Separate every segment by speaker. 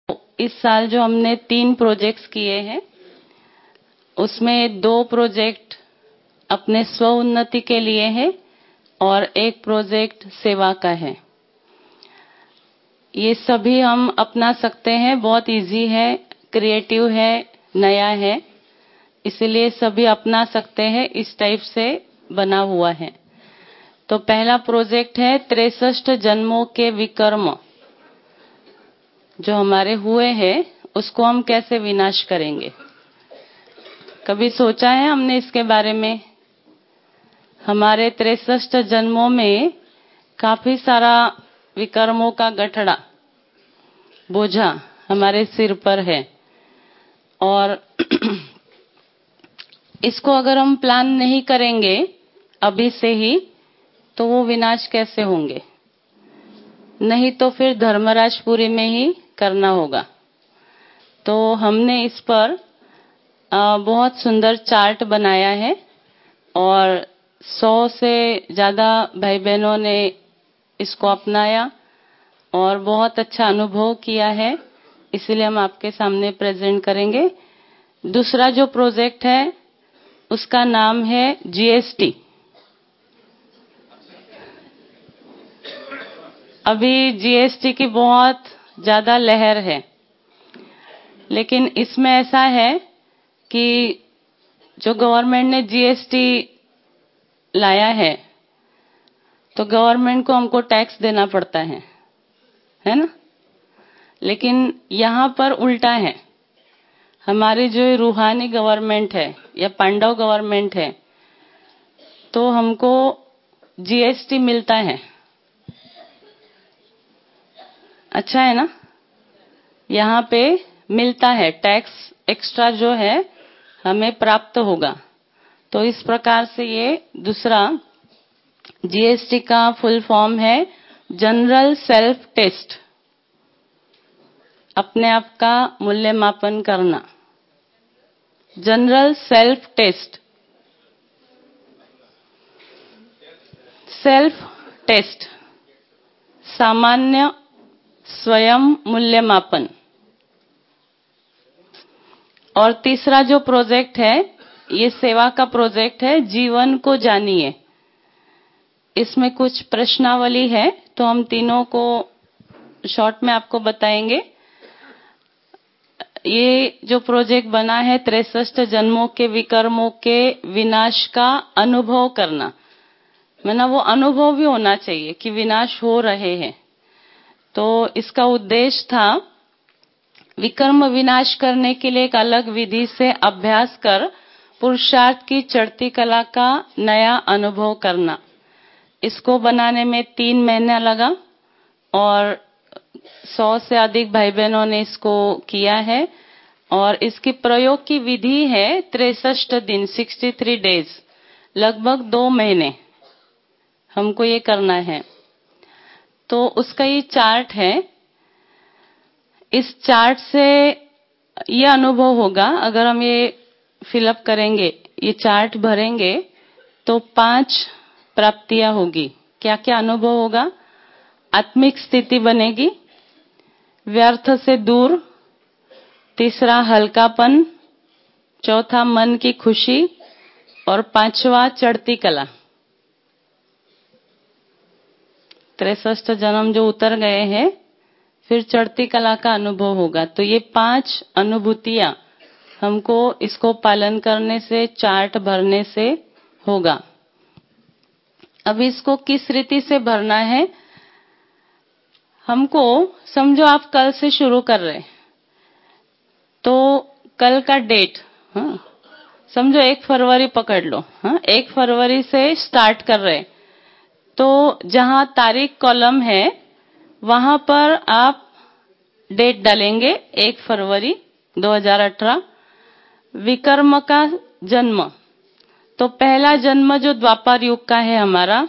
Speaker 1: इस साल जो हमने 3 प्रोजेक्ट्स किए हैं, उसमें 2 प्रोजेक्ट अपने स्व उन्नति के लिए है और 1 प्रोजेक्ट सेवा का है। ये सभी हम अपना सकते हैं, बहुत इजी है, क्रिएटिव है, नया है, इसलिए सभी अपना सकते हैं। इस टाइप से बना हुआ है। तो पहला प्रोजेक्ट है 63 जन्मों के विकर्म जो हमारे हुए हैं, उसको हम कैसे विनाश करेंगे। कभी सोचा है हमने इसके बारे में? हमारे 63 जन्मों में काफी सारा विकर्मों का गठड़ा, बोझा हमारे सिर पर है, और इसको अगर हम प्लान नहीं करेंगे अभी से ही, तो वो विनाश कैसे होंगे? नहीं तो फिर धर्मराजपुरी में ही करना होगा। तो हमने इस पर बहुत सुंदर चार्ट बनाया है और 100 से ज्यादा भाई बहनों ने इसको अपनाया और बहुत अच्छा अनुभव किया है, इसलिए हम आपके सामने प्रेजेंट करेंगे। दूसरा जो प्रोजेक्ट है उसका नाम है जीएसटी। अभी जीएसटी की बहुत ज्यादा लहर है, लेकिन इसमें ऐसा है कि जो गवर्नमेंट ने जीएसटी लाया है, तो गवर्नमेंट को हमको टैक्स देना पड़ता है ना? लेकिन यहाँ पर उल्टा है। हमारी जो रूहानी गवर्नमेंट है या पांडव गवर्नमेंट है, तो हमको जीएसटी मिलता है। अच्छा है ना? यहाँ पे मिलता है, टैक्स एक्स्ट्रा जो है हमें प्राप्त होगा। तो इस प्रकार से ये दूसरा जीएसटी का फुल फॉर्म है जनरल सेल्फ टेस्ट, अपने आप का मूल्यमापन करना। General self test, self test, सामान्य स्वयं मूल्यमापन। और तीसरा जो प्रोजेक्ट है, ये सेवा का प्रोजेक्ट है, जीवन को जानिए। इसमें कुछ प्रश्नावली है, तो हम तीनों को शॉर्ट में आपको बताएंगे। ये जो प्रोजेक्ट बना है 63 जन्मों के विकर्मों के विनाश का अनुभव करना, मैंने वो अनुभव भी होना चाहिए कि विनाश हो रहे हैं। तो इसका उद्देश्य था विकर्म विनाश करने के लिए एक अलग विधि से अभ्यास कर पुरुषार्थ की चढ़ती कला का नया अनुभव करना। इसको बनाने में 3 महीना लगा और 100 से अधिक भाई बहनों ने इसको किया है। और इसकी प्रयोग की विधि है 63 दिन, 63 डेज, लगभग 2 महीने हमको ये करना है। तो उसका ये चार्ट है। इस चार्ट से ये अनुभव होगा, अगर हम ये फिलअप करेंगे, ये चार्ट भरेंगे, तो 5 प्राप्तियां होगी। क्या क्या अनुभव होगा? आत्मिक स्थिति बनेगी, व्यर्थ से दूर, तीसरा हल्कापन, चौथा मन की खुशी, और 5वां चढ़ती कला। 63 जन्म जो उतर गए हैं, फिर चढ़ती कला का अनुभव होगा। तो ये 5 अनुभूतियां हमको इसको पालन करने से, चार्ट भरने से होगा। अब इसको किस रीति से भरना है, हमको समझो आप कल से शुरू कर रहे, तो कल का डेट, समझो 1 फरवरी पकड़ लो, 1 फरवरी से स्टार्ट कर रहे, तो जहां तारीख कॉलम है वहां पर आप डेट डालेंगे 1 फरवरी 2018। विकर्म का जन्म, तो पहला जन्म जो द्वापर युग का है हमारा,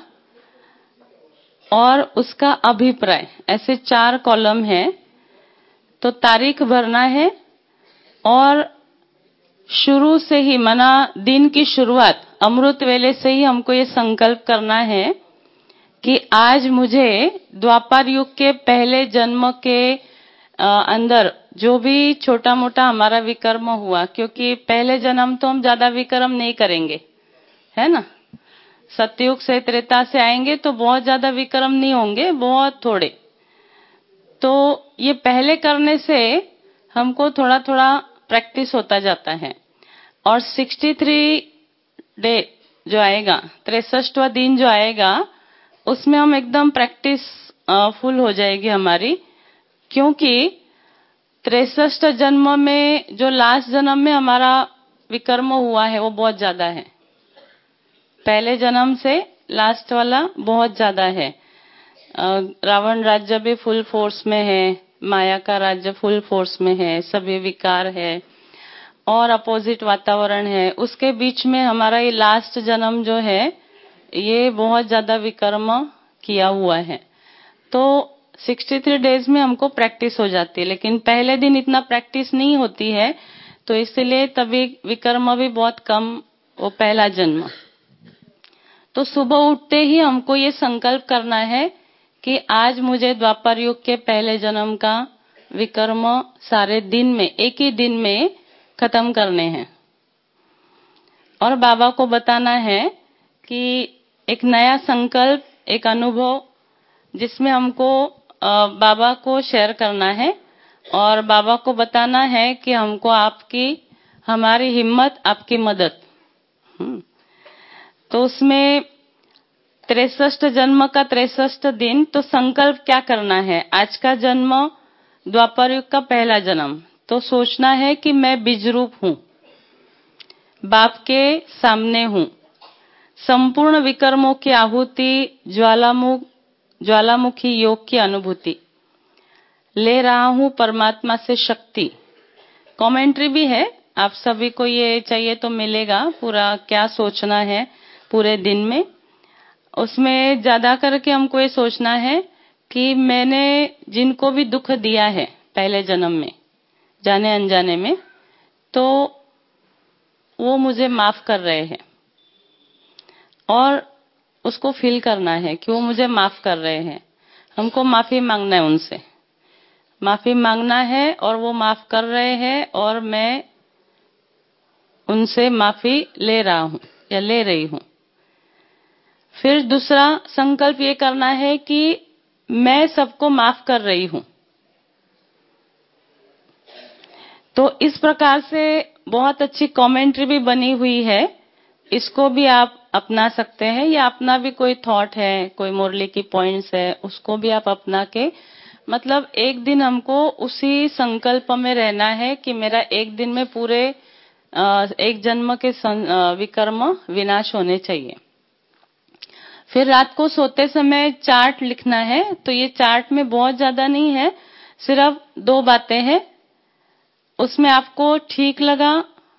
Speaker 1: और उसका अभिप्राय, ऐसे 4 कॉलम है। तो तारीख भरना है और शुरू से ही, माना दिन की शुरुआत अमृत वेले से ही हमको ये संकल्प करना है कि आज मुझे द्वापर युग के पहले जन्म के अंदर जो भी छोटा मोटा हमारा विकर्म हुआ, क्योंकि पहले जन्म तो हम ज्यादा विकर्म नहीं करेंगे, है ना। सतयुग से त्रेता से आएंगे तो बहुत ज्यादा विकर्म नहीं होंगे, बहुत थोड़े। तो ये पहले करने से हमको थोड़ा थोड़ा प्रैक्टिस होता जाता है। और 63 डे जो आएगा, 63वां दिन जो आएगा, उसमें हम एकदम प्रैक्टिस फुल हो जाएगी हमारी। क्योंकि 63 जन्म में जो लास्ट जन्म में हमारा विकर्म हुआ है वो बहुत ज्यादा है, पहले जन्म से लास्ट वाला बहुत ज्यादा है। रावण राज्य भी फुल फोर्स में है, माया का राज्य फुल फोर्स में है, सभी विकार है और अपोजिट वातावरण है। उसके बीच में हमारा ये लास्ट जन्म जो है ये बहुत ज्यादा विकर्म किया हुआ है। तो 63 डेज में हमको प्रैक्टिस हो जाती है, लेकिन पहले दिन इतना प्रैक्टिस नहीं होती है, तो इसलिए तभी विकर्म भी बहुत कम, वो पहला जन्म। तो सुबह उठते ही हमको ये संकल्प करना है कि आज मुझे द्वापर युग के पहले जन्म का विकर्म सारे दिन में, एक ही दिन में खत्म करने हैं। और बाबा को बताना है कि एक नया संकल्प, एक अनुभव जिसमें हमको बाबा को शेयर करना है और बाबा को बताना है कि हमको आपकी, हमारी हिम्मत, आपकी मदद। तो उसमें 63 जन्म का 63 दिन, तो संकल्प क्या करना है। आज का जन्म द्वापर युग का पहला जन्म, तो सोचना है कि मैं बीजरूप हूँ, बाप के सामने हूँ, संपूर्ण विकर्मों की आहुति, ज्वालामुखी योग की अनुभूति ले रहा हूँ परमात्मा से शक्ति। कमेंट्री भी है, आप सभी को ये चाहिए तो मिलेगा, पूरा क्या सोचना है पूरे दिन में। उसमें ज्यादा करके हमको ये सोचना है कि मैंने जिनको भी दुख दिया है पहले जन्म में, जाने अनजाने में, तो वो मुझे माफ कर रहे हैं और उसको फील करना है कि वो मुझे माफ कर रहे हैं। हमको माफी मांगना है, उनसे माफी मांगना है और वो माफ कर रहे हैं और मैं उनसे माफी ले रहा हूं या ले रही हूं। फिर दूसरा संकल्प ये करना है कि मैं सबको माफ कर रही हूं। तो इस प्रकार से बहुत अच्छी कमेंट्री भी बनी हुई है, इसको भी आप अपना सकते हैं, या अपना भी कोई थॉट है, कोई मुरली की पॉइंट्स है, उसको भी आप अपना के, मतलब एक दिन हमको उसी संकल्प में रहना है कि मेरा एक दिन में पूरे एक जन्म के विकर्म विनाश होने चाहिए। फिर रात को सोते समय चार्ट लिखना है। तो ये चार्ट में बहुत ज्यादा नहीं है, सिर्फ 2 बातें हैं। उसमें आपको ठीक लगा,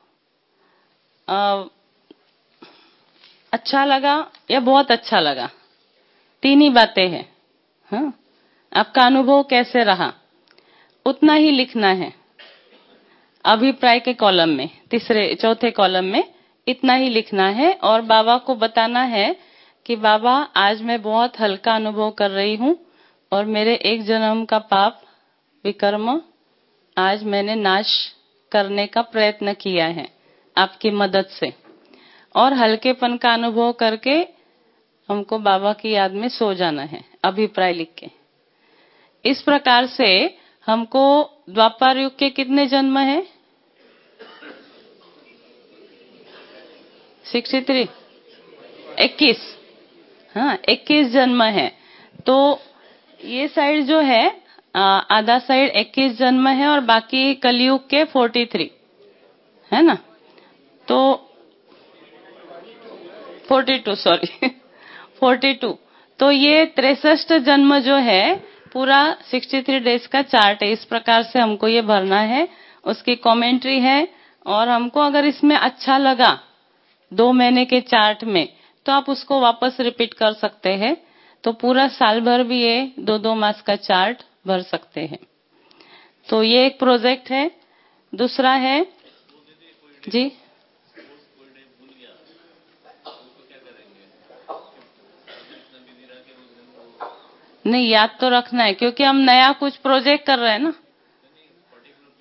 Speaker 1: अच्छा लगा या बहुत अच्छा लगा, 3 ही बातें हैं। हाँ, आपका अनुभव कैसे रहा उतना ही लिखना है। अभिप्राय के कॉलम में, चौथे कॉलम में इतना ही लिखना है और बाबा को बताना है कि बाबा आज मैं बहुत हल्का अनुभव कर रही हूँ और मेरे एक जन्म का पाप विकर्म आज मैंने नाश करने का प्रयत्न किया है आपकी मदद से। और हल्केपन का अनुभव करके हमको बाबा की याद में सो जाना है, अभिप्राय लिख के। इस प्रकार से हमको द्वापर युग के कितने जन्म है? 63, 21। हाँ, 21 जन्म है। तो ये साइड जो है आधा साइड 21 जन्म है और बाकी कलयुग के 43, है ना। तो 42, सॉरी 42। तो ये 63 जन्म जो है पूरा 63 डेज का चार्ट है। इस प्रकार से हमको ये भरना है, उसकी कमेंट्री है। और हमको अगर इसमें अच्छा लगा 2 महीने के चार्ट में, तो आप उसको वापस रिपीट कर सकते हैं। तो पूरा साल भर भी ये 2-2 मास का चार्ट भर सकते हैं। तो ये एक प्रोजेक्ट है। दूसरा है जी, नहीं याद तो रखना है, क्योंकि हम नया कुछ प्रोजेक्ट कर रहे हैं ना।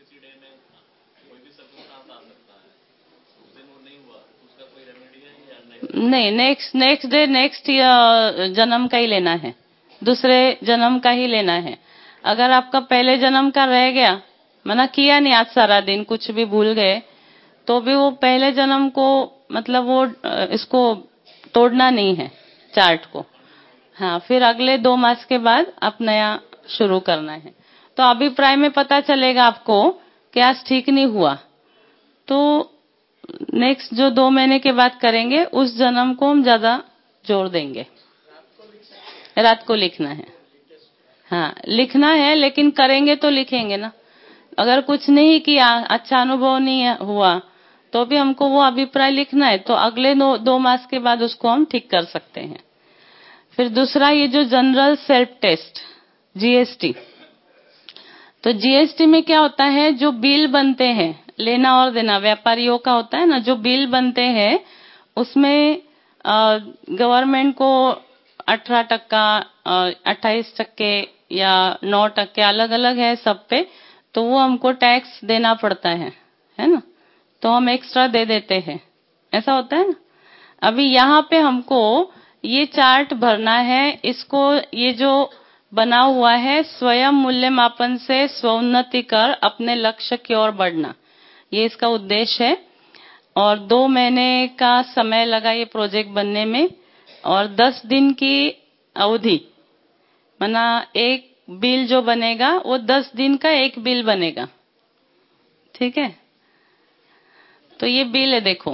Speaker 1: नहीं, नेक्स्ट डे नेक्स्ट जन्म का ही लेना है, दूसरे जन्म का ही लेना है। अगर आपका पहले जन्म का रह गया, मना किया नहीं आज सारा दिन, कुछ भी भूल गए, तो भी वो पहले जन्म को मतलब वो इसको तोड़ना नहीं है चार्ट को। हाँ, फिर अगले 2 मास के बाद आप नया शुरू करना है। तो अभिप्राय में पता चलेगा आपको कि आज ठीक नहीं हुआ, तो नेक्स्ट जो 2 महीने के बाद करेंगे उस जन्म को हम ज्यादा जोर देंगे। रात को लिखना है। हाँ, लिखना है, लेकिन करेंगे तो लिखेंगे ना। अगर कुछ नहीं किया, अच्छा अनुभव नहीं हुआ, तो भी हमको वो अभिप्राय लिखना है, तो अगले 2 मास के बाद उसको हम ठीक कर सकते हैं। फिर दूसरा, ये जो जनरल सेल्फ टेस्ट जीएसटी, तो जीएसटी में क्या होता है, जो बिल बनते हैं, लेना और देना व्यापारियों का होता है ना, जो बिल बनते हैं उसमें गवर्नमेंट को 18%, 28% या 9% अलग अलग है सब पे, तो वो हमको टैक्स देना पड़ता है ना, तो हम एक्स्ट्रा दे देते हैं, ऐसा होता है ना। अभी यहाँ पे हमको ये चार्ट भरना है, इसको ये जो बना हुआ है स्वयं मूल्य मापन से स्वोन्नति कर अपने लक्ष्य की ओर बढ़ना, ये इसका उद्देश्य है। और 2 महीने का समय लगा ये प्रोजेक्ट बनने में, और 10 दिन की अवधि, मना एक बिल जो बनेगा वो 10 दिन का एक बिल बनेगा, ठीक है। तो ये बिल है, देखो,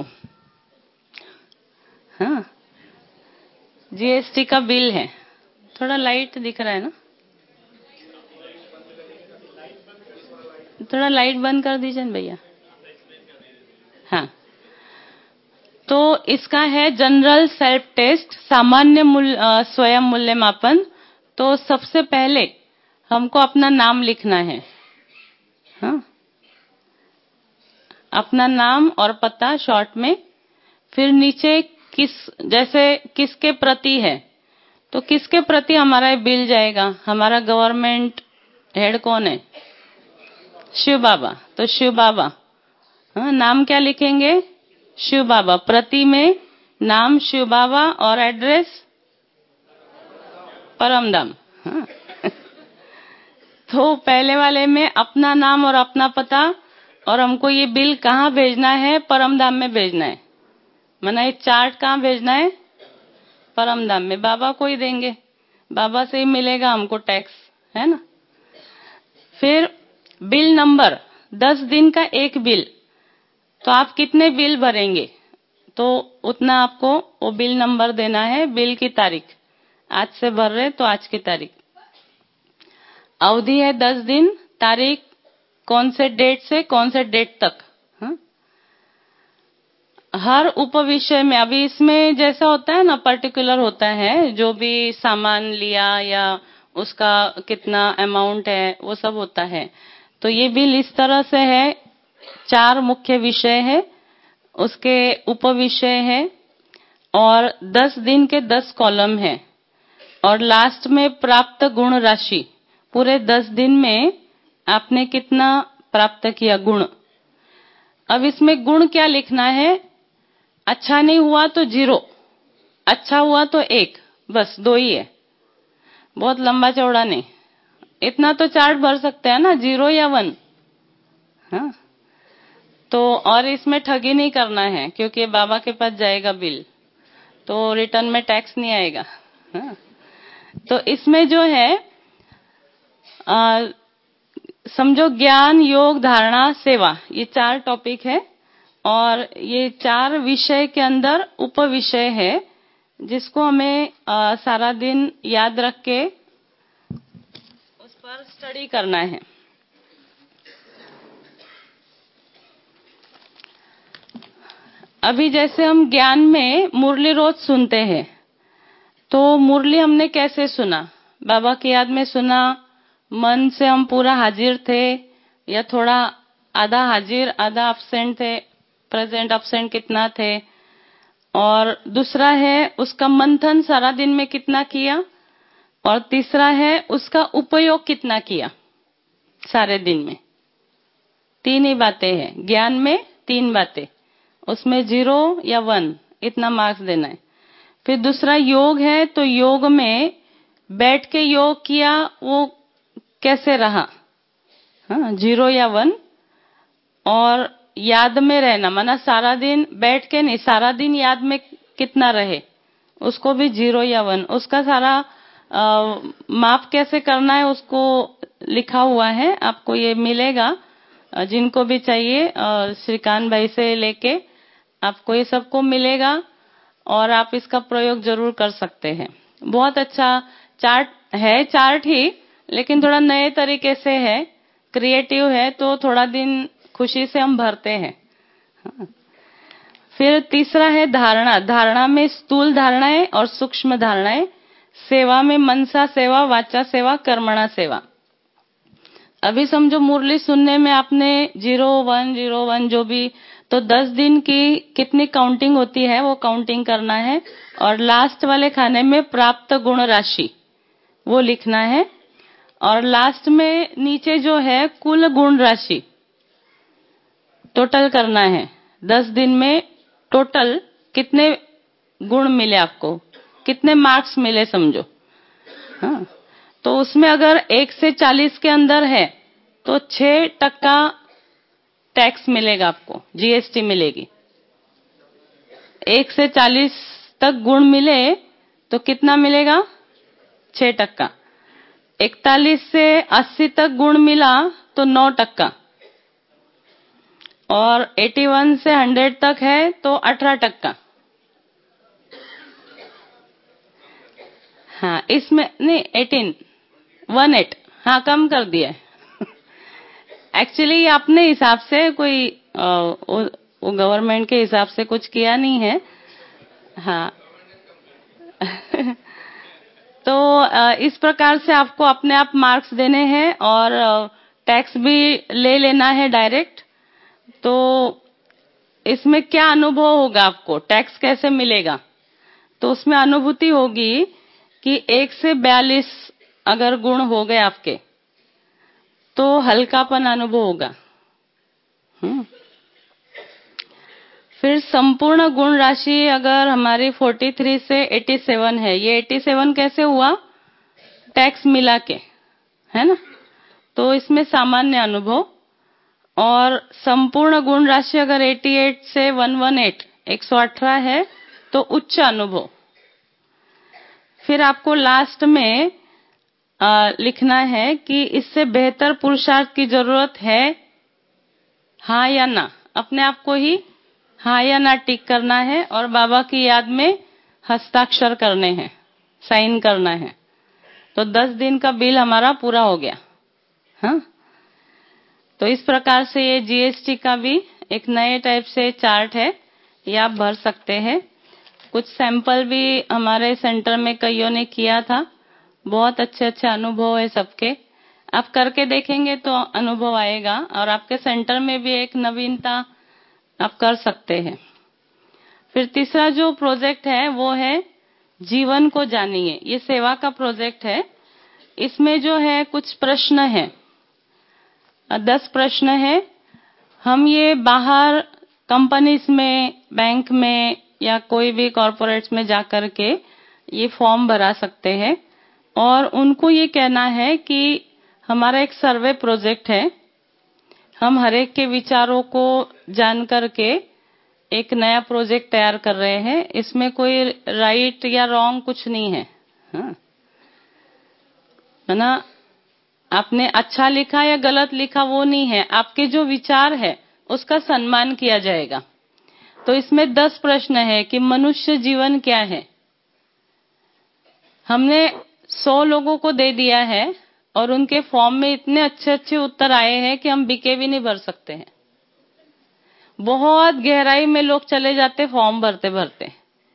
Speaker 1: हाँ, जीएसटी का बिल है। थोड़ा लाइट दिख रहा है ना, थोड़ा लाइट बंद कर दीजिए ना भैया। हाँ, तो इसका है जनरल सेल्फ टेस्ट, सामान्य स्वयं मूल्य मापन। तो सबसे पहले हमको अपना नाम लिखना है, हाँ, अपना नाम और पता शॉर्ट में। फिर नीचे जैसे किसके प्रति है, तो किसके प्रति हमारा बिल जाएगा, हमारा गवर्नमेंट हेड कौन है, शिव बाबा, तो शिव बाबा, हाँ, नाम क्या लिखेंगे, शिव बाबा। प्रति में नाम शिव बाबा और एड्रेस परमधाम, हाँ। तो पहले वाले में अपना नाम और अपना पता, और हमको ये बिल कहाँ भेजना है, परमधाम में भेजना है, माना ये चार्ट कहाँ भेजना है, परमधाम में। बाबा को ही देंगे, बाबा से ही मिलेगा हमको टैक्स, है ना। फिर बिल नंबर, 10 दिन का एक बिल, तो आप कितने बिल भरेंगे, तो उतना आपको वो बिल नंबर देना है। बिल की तारीख, आज से भर रहे तो आज की तारीख। अवधि है 10 दिन, तारीख कौन से डेट से कौन से डेट तक, हाँ? हर उपविषय में, अभी इसमें जैसा होता है ना, पर्टिकुलर होता है, जो भी सामान लिया या उसका कितना अमाउंट है वो सब होता है। तो ये बिल इस तरह से है, 4 मुख्य विषय है, उसके उपविषय है, और 10 दिन के 10 कॉलम है, और लास्ट में प्राप्त गुण राशि, पूरे 10 दिन में आपने कितना प्राप्त किया गुण। अब इसमें गुण क्या लिखना है, अच्छा नहीं हुआ तो 0, अच्छा हुआ तो 1, बस 2 ही है, बहुत लंबा चौड़ा नहीं। इतना तो चार्ट भर सकते हैं ना, 0 या 1, हाँ। तो और इसमें ठगी नहीं करना है, क्योंकि बाबा के पास जाएगा बिल, तो रिटर्न में टैक्स नहीं आएगा, हाँ। तो इसमें जो है समझो ज्ञान, योग, धारणा, सेवा, ये 4 टॉपिक है, और ये 4 विषय के अंदर उप विषय है, जिसको हमें सारा दिन याद रख के उस पर स्टडी करना है। अभी जैसे हम ज्ञान में मुरली रोज सुनते हैं, तो मुरली हमने कैसे सुना, बाबा की याद में सुना, मन से हम पूरा हाजिर थे, या थोड़ा आधा हाजिर आधा अब्सेंट थे, प्रेजेंट अब्सेंट कितना थे। और दूसरा है उसका मंथन सारा दिन में कितना किया, और तीसरा है उसका उपयोग कितना किया सारे दिन में। 3 ही बातें हैं ज्ञान में, 3 बातें, उसमें 0 या 1 इतना मार्क्स देना है। फिर दूसरा योग है, तो योग में बैठ के योग किया, वो कैसे रहा, हाँ 0 या 1। और याद में रहना, माना सारा दिन बैठ के नहीं, सारा दिन याद में कितना रहे, उसको भी 0 या 1। उसका सारा माप कैसे करना है उसको लिखा हुआ है, आपको ये मिलेगा। जिनको भी चाहिए श्रीकांत भाई से लेके आपको ये सबको मिलेगा, और आप इसका प्रयोग जरूर कर सकते हैं। बहुत अच्छा चार्ट है, चार्ट ही, लेकिन थोड़ा नए तरीके से है, क्रिएटिव है, तो थोड़ा दिन खुशी से हम भरते हैं। फिर तीसरा है धारणा। धारणा में स्थूल धारणाएं और सूक्ष्म धारणाएं। सेवा में मनसा सेवा, वाचा सेवा, कर्मणा सेवा। अभी समझो मुरली सुनने में आपने 0 1 0 1 जो भी, तो 10 दिन की कितनी काउंटिंग होती है वो काउंटिंग करना है, और लास्ट वाले खाने में प्राप्त गुण राशि वो लिखना है, और लास्ट में नीचे जो है कुल गुण राशि टोटल करना है। 10 दिन में टोटल कितने गुण मिले आपको, कितने मार्क्स मिले समझो, हाँ। तो उसमें अगर 1 से 40 के अंदर है तो 6% टैक्स मिलेगा आपको, जीएसटी मिलेगी। 1 से 40 तक गुण मिले तो कितना मिलेगा, 6%। 41 से 80 तक गुण मिला तो 9%, और 81 से 100 तक है तो 18%। हाँ इसमें नहीं, 18 हाँ कम कर दिया है। एक्चुअली अपने हिसाब से कोई वो गवर्नमेंट के हिसाब से कुछ किया नहीं है, हाँ। तो इस प्रकार से आपको अपने आप मार्क्स देने हैं, और टैक्स भी ले लेना है डायरेक्ट। तो इसमें क्या अनुभव होगा आपको, टैक्स कैसे मिलेगा, तो उसमें अनुभूति होगी कि 1 से 42 अगर गुण हो गए आपके तो हल्कापन अनुभव होगा। फिर संपूर्ण गुण राशि अगर हमारी 43 से 87 है, ये 87 कैसे हुआ, टैक्स मिला के, है ना, तो इसमें सामान्य अनुभव। और संपूर्ण गुण राशि अगर 88 से 118 118 है तो उच्च अनुभव। फिर आपको लास्ट में लिखना है कि इससे बेहतर पुरुषार्थ की जरूरत है, हाँ या ना, अपने आप को ही हाँ या ना टिक करना है, और बाबा की याद में हस्ताक्षर करने हैं, साइन करना है। तो 10 दिन का बिल हमारा पूरा हो गया, हाँ। तो इस प्रकार से ये जीएसटी का भी एक नए टाइप से चार्ट है, ये आप भर सकते हैं। कुछ सैंपल भी हमारे सेंटर में कईयों ने किया था, बहुत अच्छे अच्छे अनुभव है सबके। आप करके देखेंगे तो अनुभव आएगा, और आपके सेंटर में भी एक नवीनता आप कर सकते हैं। फिर तीसरा जो प्रोजेक्ट है वो है जीवन को जानिए, ये सेवा का प्रोजेक्ट है। इसमें जो है कुछ प्रश्न है, 10 प्रश्न है। हम ये बाहर कंपनीज में, बैंक में या कोई भी कॉर्पोरेट्स में जाकर के ये फॉर्म भरा सकते हैं, और उनको ये कहना है कि हमारा एक सर्वे प्रोजेक्ट है, हम हर एक के विचारों को जान करके एक नया प्रोजेक्ट तैयार कर रहे हैं। इसमें कोई राइट या रॉन्ग कुछ नहीं है, हाँ? है ना, आपने अच्छा लिखा या गलत लिखा वो नहीं है, आपके जो विचार है उसका सम्मान किया जाएगा। तो इसमें 10 प्रश्न है कि मनुष्य जीवन क्या है। हमने 100 लोगों को दे दिया है, और उनके फॉर्म में इतने अच्छे अच्छे उत्तर आए हैं कि हम बीके भी नहीं भर सकते हैं। बहुत गहराई में लोग चले जाते फॉर्म भरते भरते।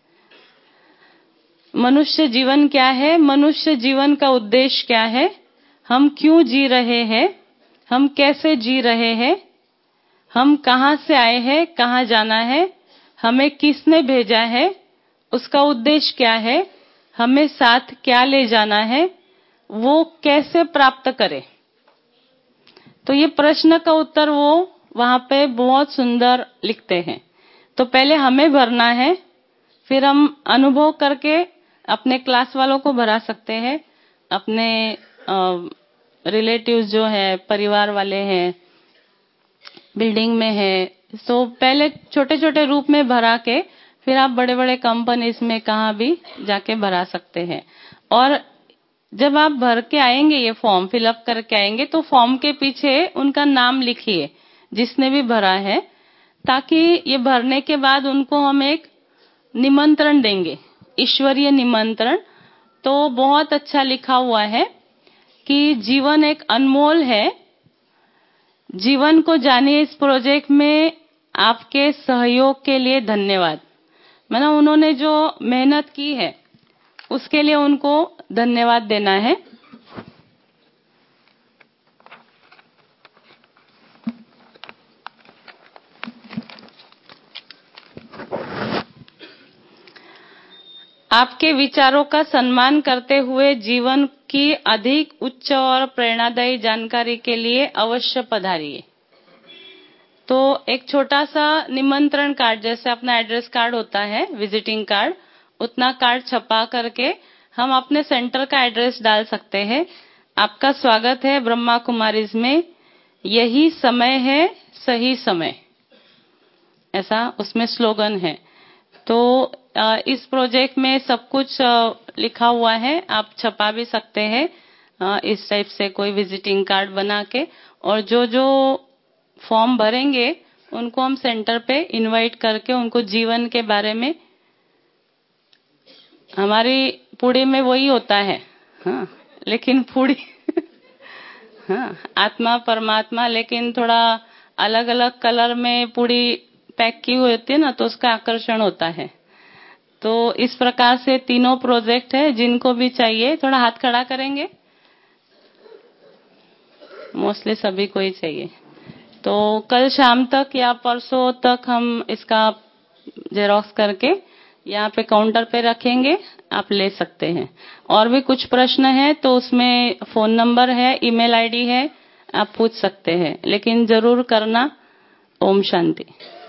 Speaker 1: मनुष्य जीवन क्या है, मनुष्य जीवन का उद्देश्य क्या है, हम क्यों जी रहे हैं, हम कैसे जी रहे हैं, हम कहां से आए हैं, कहां जाना है, हमें किसने भेजा है, उसका उद्देश्य क्या है, हमें साथ क्या ले जाना है, वो कैसे प्राप्त करें। तो ये प्रश्न का उत्तर वो वहां पे बहुत सुंदर लिखते हैं। तो पहले हमें भरना है, फिर हम अनुभव करके अपने क्लास वालों को भरा सकते हैं, अपने रिलेटिव्स जो है, परिवार वाले हैं, बिल्डिंग में है, तो पहले छोटे छोटे रूप में भरा के फिर आप बड़े बड़े कंपनीज में कहाँ भी जाके भरा सकते हैं। और जब आप भर के आएंगे, ये फॉर्म फिलअप करके आएंगे, तो फॉर्म के पीछे उनका नाम लिखिए जिसने भी भरा है, ताकि ये भरने के बाद उनको हम एक निमंत्रण देंगे, ईश्वरीय निमंत्रण। तो बहुत अच्छा लिखा हुआ है कि जीवन एक अनमोल है, जीवन को जानिए। इस प्रोजेक्ट में आपके सहयोग के लिए धन्यवाद। मतलब उन्होंने जो मेहनत की है उसके लिए उनको धन्यवाद देना है। आपके विचारों का सम्मान करते हुए जीवन की अधिक उच्च और प्रेरणादायी जानकारी के लिए अवश्य पधारिए। तो एक छोटा सा निमंत्रण कार्ड, जैसे अपना एड्रेस कार्ड होता है, विजिटिंग कार्ड, उतना कार्ड छपा करके हम अपने सेंटर का एड्रेस डाल सकते हैं। आपका स्वागत है ब्रह्मा कुमारीज में, यही समय है सही समय, ऐसा उसमें स्लोगन है। तो इस प्रोजेक्ट में सब कुछ लिखा हुआ है, आप छपा भी सकते हैं इस टाइप से कोई विजिटिंग कार्ड बना के। और जो जो फॉर्म भरेंगे उनको हम सेंटर पे इनवाइट करके उनको जीवन के बारे में, हमारी पूड़ी में वही होता है, हाँ, लेकिन पूड़ी हाँ, आत्मा परमात्मा, लेकिन थोड़ा अलग अलग कलर में पूड़ी पैक की हुई होती है ना, तो उसका आकर्षण होता है। तो इस प्रकार से तीनों प्रोजेक्ट है, जिनको भी चाहिए थोड़ा हाथ खड़ा करेंगे, मोस्टली सभी को ही चाहिए। तो कल शाम तक या परसों तक हम इसका जेरोक्स करके यहाँ पे काउंटर पे रखेंगे, आप ले सकते हैं। और भी कुछ प्रश्न है तो उसमें फोन नंबर है, ईमेल आईडी है, आप पूछ सकते हैं, लेकिन जरूर करना। ओम शांति।